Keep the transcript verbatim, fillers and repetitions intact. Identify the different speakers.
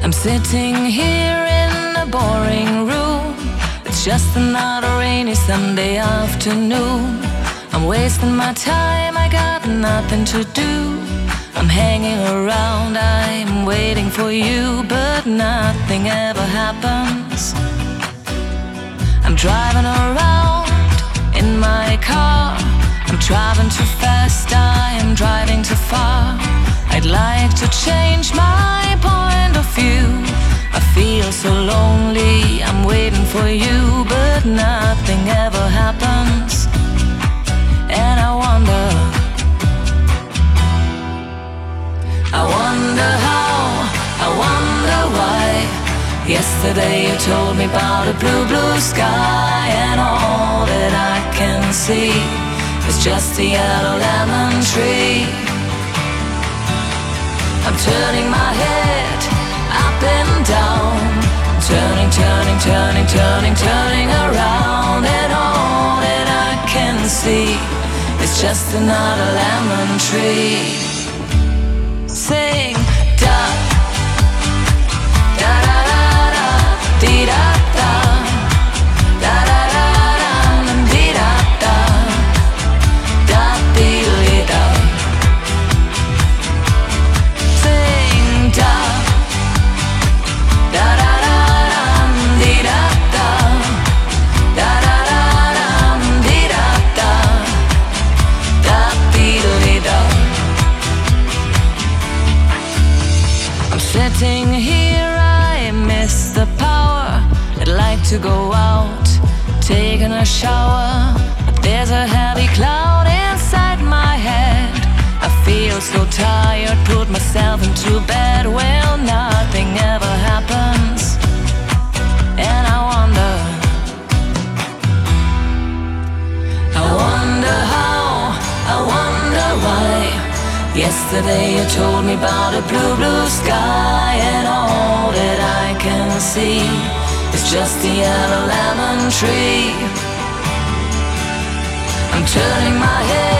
Speaker 1: I'm sitting here in a boring room. It's just another rainy Sunday afternoon. I'm wasting my time, I got nothing to do. I'm hanging around, I'm waiting for you, but nothing ever happens. I'm driving around in my car. I'm driving too fast, I am driving too far. I'd like to change my point of view. I feel so lonely, I'm waiting for you, but nothing ever happens. And I wonder, I wonder how, I wonder why. Yesterday you told me about a blue, blue sky, and all that I can see is just a yellow lemon tree. I'm turning my head up and down, turning, turning, turning, turning, turning around, and all that I can see is just another lemon tree. Sing da da da da da dee da da da da da da dee da da da dee dee da. Sing da da da da da dee da da da da da da dee da da da dee dee da. I'm sitting here, I miss the power. I'd like to go out, taking a shower, but there's a heavy cloud inside my head. I feel so tired, put myself into bed. Well, nothing ever happens, and I wonder, I wonder how, I wonder why. Yesterday you told me about a blue, blue sky, and all that I can see is just a yellow lemon tree. I'm turning my head